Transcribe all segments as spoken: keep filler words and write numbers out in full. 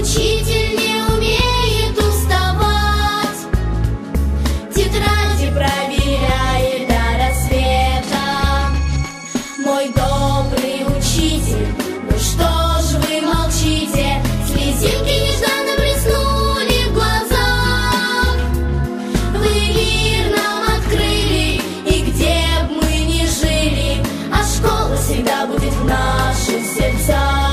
Учитель не умеет уставать, тетради проверяет до рассвета. Мой добрый учитель, ну что ж вы молчите? Слезинки нежданно блеснули в глазах. Вы мир нам открыли, и где б мы ни жили, а школа всегда будет в наших сердцах.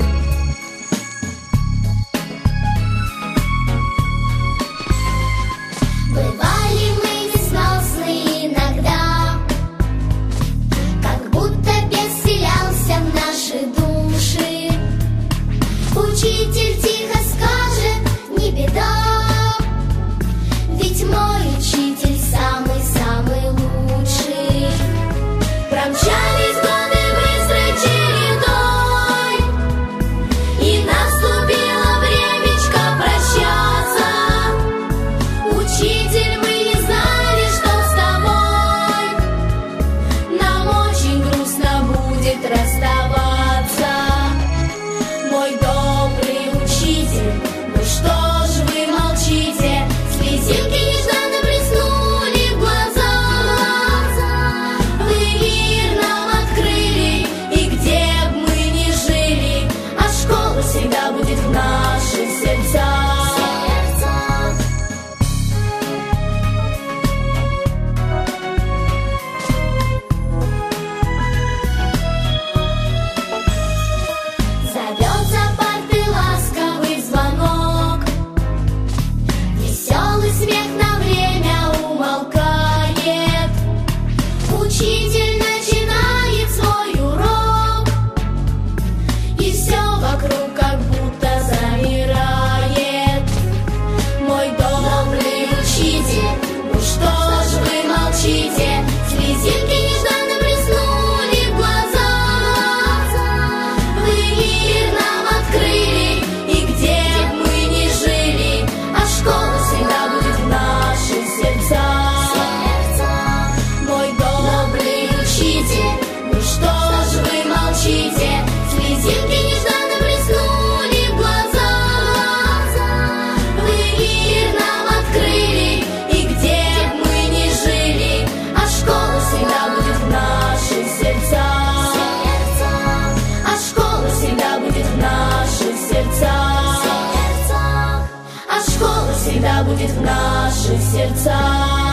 Бывали мы несносны иногда, как будто бес селялся в наши души. Учитель тихо скажет: не беда, ведь мой учитель самый-самый лучший. Промчались годы быстрой чередой, и наступило времечко прощаться. Учитель, мы не знали, что с тобой нам очень грустно будет расставаться. Мой добрый учитель, ну что ж вы молчите? Слезинки нежданно блеснули в глазах. Вы мир нам открыли, и где б мы ни жили, а школа всегда будет в наших сердцах. Зовет за парты ласковый звонок, веселый смех на время умолкает. Учитель начинает свой урок, и все вокруг как будто замирает. Мой добрый учитель, ну что ж вы молчите? Слезинки нежданно блеснули в глазах. Вы мир нам открыли, и где б мы ни жили, а школа всегда будет в наших сердцах. Мой добрый учитель, ну что ж вы молчите? Слезинки нежданно блеснули в глазах. Вы мир нам открыли, и где б мы ни жили, а школа всегда будет в наших сердцах. А школа всегда будет в наших сердцах. А школа всегда будет в наших сердцах.